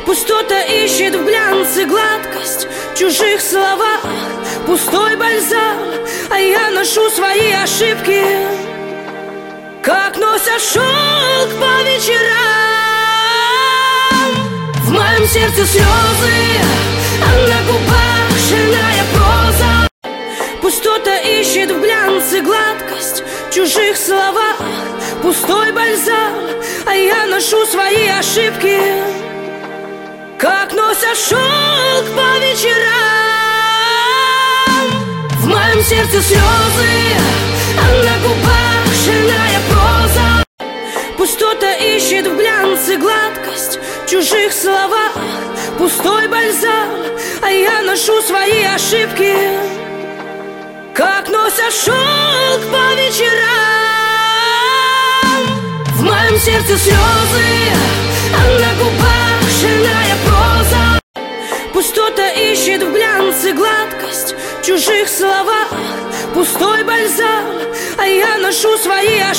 Пустота ищет в глянце гладкость в чужих словах, пустой бальзам, а я ношу свои ошибки, как носят шелк по вечерам. В моем сердце слезы, а на губах шальная проза. Пустота ищет в глянце гладкость в чужих словах, пустой бальзам, а я ношу свои ошибки, как носят шелк по вечерам. В моем сердце слезы, а на губах шальная проза. Пустота ищет в глянце гладкость в чужих словах, пустой бальзам, а я ношу свои ошибки, как носят шелк по вечерам. В моем сердце слезы, а на губах шальная проза. Пустота ищет в глянце гладкость в чужих словах, пустой бальзам, а я ношу свои ошибки.